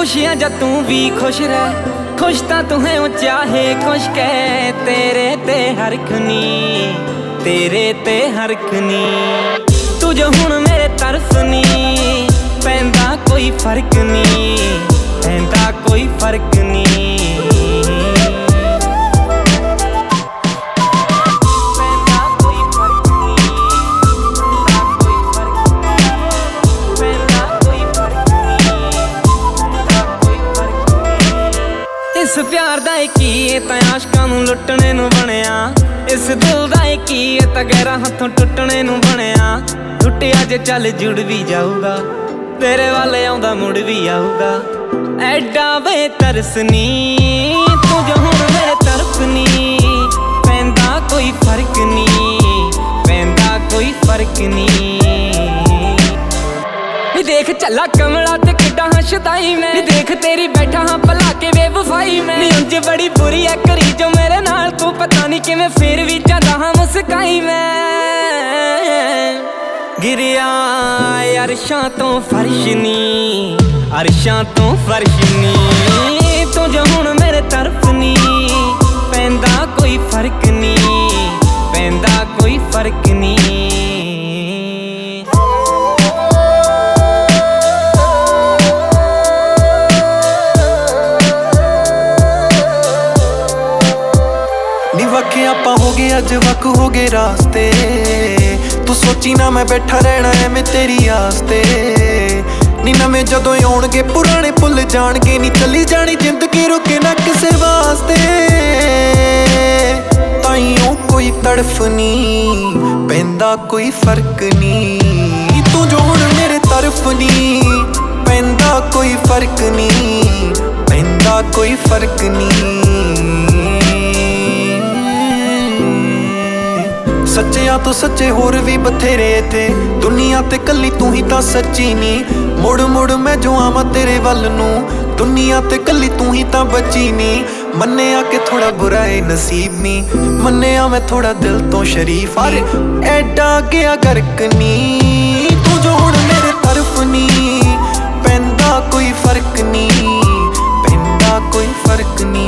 खुशियां जा तू भी खुश रह, खुश ता तू है चाहे कुछ कह। तेरे ते हरखनी, तेरे ते हरखनी, तू जो हुण मेरे तरफ नी, पैंदा कोई फर्क नी, पैंदा कोई फर्क नी। इस प्यार दा की तां आशकां नूं लुटने नूं बनिया, इस दिल दा की तां गैरां हत्थों टुटने नूं बनिया। टुटिया जे चल जुड़ भी जाऊगा, तेरे वाले आउंदा मुड़ भी आऊगा। एडा बेतरस नी तू जो हुण मेरे तरफ नी, पैंदा कोई फर्क नी, पैंदा कोई फर्क नी। नी देख चला कमला ते किड्डा हंसदाई मैं, नी देख तेरी बैठा हाँ भला के बेवफाई मैं। नी उंज बड़ी बुरी है करी जो मेरे नाल तू, पता नहीं किवें फिर भी जांदा हाँ मुस्काई मैं। गिरिया अरशां तो फर्श नी, अरशां तो फर्श नी, तू जो हुण मेरे तरफ नी, पैंदा कोई फर्क नी, पैंदा कोई फर्क नी। वखे आपां हो गए अज वक हो गए रास्ते, तू सोची ना मैं बैठा रहना है मैं तेरी आस्ते। नी नवें जदों आउणगे पुराने भुल जाणगे, नी चली जानी जिंदगी रुके ना किसे वास्ते। ताइयों कोई तड़फ नी, पैंदा कोई फर्क नी, तू जो हुण मेरे तरफ नी, पैंदा कोई फर्क नी, पैंदा कोई फर्क नी। सच्चिया तो सच्चे होर भी बथेरे थे, दुनिया ते कली तू ही तां सच्ची नी। मुड़ मुड़ मैं जो आवां तेरे वल नूं, दुनिया ते कली तू ही तां बची नी। मन्निया कि थोड़ा बुरा है नसीब नी, मन्निया मैं थोड़ा दिल तो शरीफ। अरे एडा गया गर्क नी, तू जो हुण मेरे तरफ नी, पैंदा कोई फर्क नी, पैंदा कोई फर्क नी।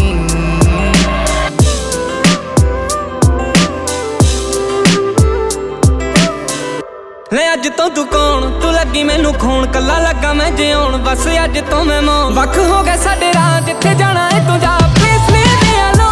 ले अज तो तू कौन, तू लगी मैनू खून, कला लगा मैं जिउण बस अज तो मैं मौन। वख हो गए साडे राह, जिथे जाना है तू जा फैसले दे लो।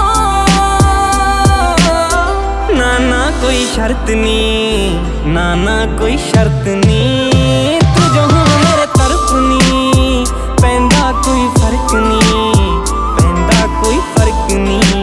ना ना कोई शर्त नी, ना ना कोई शर्त नी, तू जो हुण मेरे तरफ नी, पैंदा कोई फर्क नी, पैंदा कोई फर्क नी।